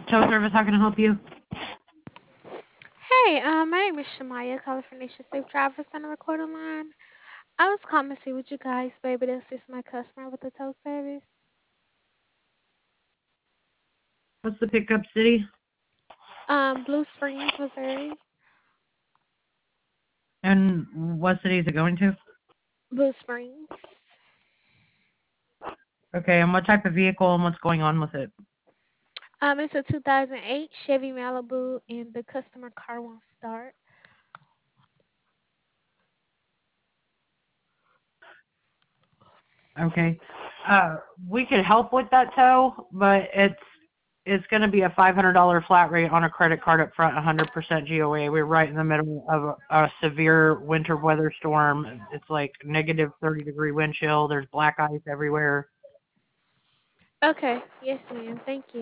Tow service, how can I help you? Hey, my name is Shamaya, calling from Nation Safe Drivers on the recording line. I was calling to see would you guys be able to assist my customer with the tow service. What's the pickup city? Blue Springs, Missouri. And what city is it going to? Blue Springs. Okay, and what type of vehicle and what's going on with it? It's a 2008 Chevy Malibu, and the customer car won't start. Okay. We could help with that tow, but it's going to be a $500 flat rate on a credit card up front, 100% GOA. We're right in the middle of a severe winter weather storm. It's like negative 30-degree wind chill. There's black ice everywhere. Okay, yes, ma'am. Thank you.